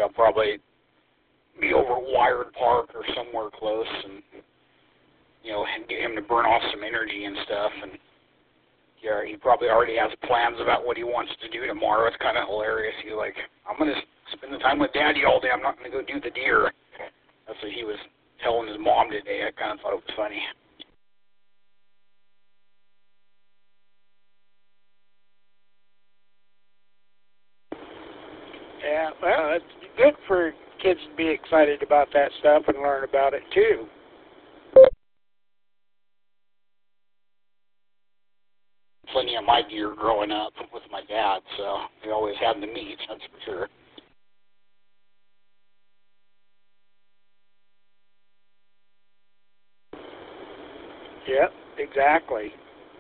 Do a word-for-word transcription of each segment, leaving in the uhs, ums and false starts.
I'll probably be over at Wired Park or somewhere close, and you know, get him to burn off some energy and stuff. And yeah, he probably already has plans about what he wants to do tomorrow. It's kind of hilarious. He's like, I'm going to spend the time with Daddy all day. I'm not going to go do the deer. That's what he was telling his mom today. I kind of thought it was funny. Yeah, well, it's good for kids to be excited about that stuff and learn about it too. Plenty of my deer growing up with my dad, so we always had the meat, that's for sure. Yep, exactly.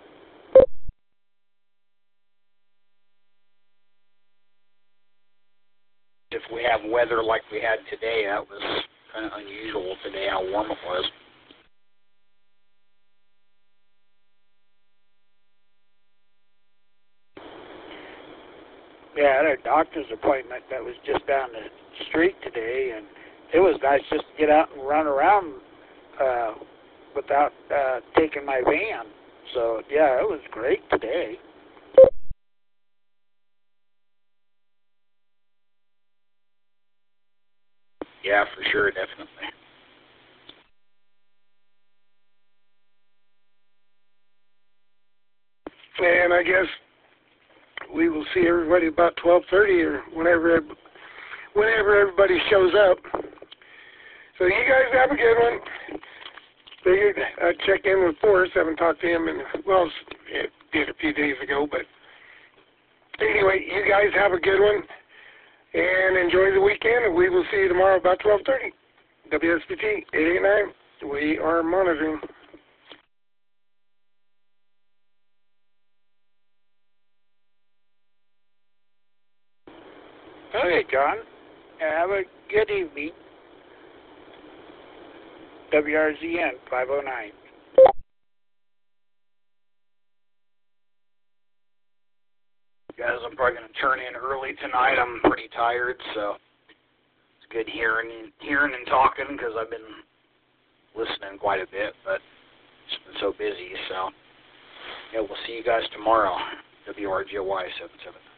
If we have weather like we had today, that was kind of unusual today, how warm it was. Yeah, I had a doctor's appointment that was just down the street today, and it was nice just to get out and run around uh, without uh, taking my van. So, yeah, it was great today. Yeah, for sure, definitely. And I guess we will see everybody about twelve thirty or whenever whenever everybody shows up. So you guys have a good one. Figured I'd check in with Forrest. Haven't talked to him in, well, it did a few days ago. But anyway, you guys have a good one and enjoy the weekend. And we will see you tomorrow about twelve thirty. W S B T eight eight nine. We are monitoring. Okay, John. Have a good evening. W R Z N five oh nine. Guys, I'm probably going to turn in early tonight. I'm pretty tired, so it's good hearing and, hearing and talking because I've been listening quite a bit, but it's been so busy. So, yeah, we'll see you guys tomorrow. W R G Y seven seven.